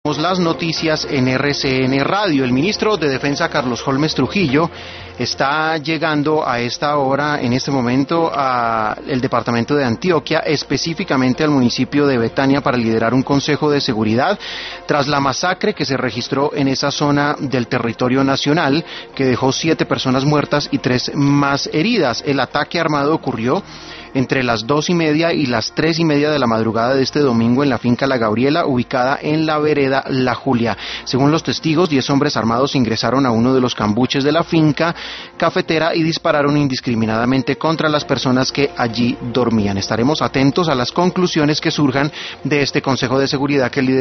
Las noticias en RCN Radio. El ministro de Defensa, Carlos Holmes Trujillo, está llegando a esta hora, en este momento, al departamento de Antioquia, específicamente al municipio de Betania, para liderar un consejo de seguridad tras la masacre que se registró en esa zona del territorio nacional, que dejó 7 personas muertas y 3 más heridas. El ataque armado ocurrió entre las 2:30 y las 3:30 de la madrugada de este domingo en la finca La Gabriela, ubicada en la vereda La Julia. Según los testigos, 10 hombres armados ingresaron a uno de los cambuches de la finca cafetera y dispararon indiscriminadamente contra las personas que allí dormían. Estaremos atentos a las conclusiones que surjan de este Consejo de Seguridad que lidera